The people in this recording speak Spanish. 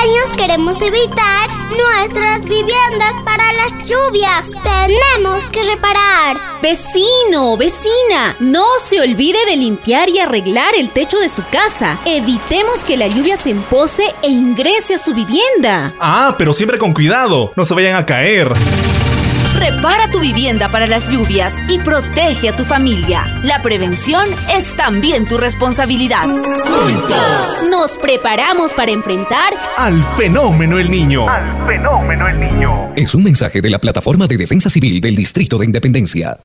años queremos evitar nuestras viviendas para las lluvias. Tenemos que reparar. Vecino, vecina, no se olvide de limpiar y arreglar el techo de su casa. Evitemos que la lluvia se empose e ingrese a su vivienda. Ah, pero siempre con cuidado, no se vayan a caer. Repara tu vivienda para las lluvias y protege a tu familia. La prevención es también tu responsabilidad. Juntos nos preparamos para enfrentar al fenómeno El Niño. Es un mensaje de la Plataforma de Defensa Civil del Distrito de Independencia.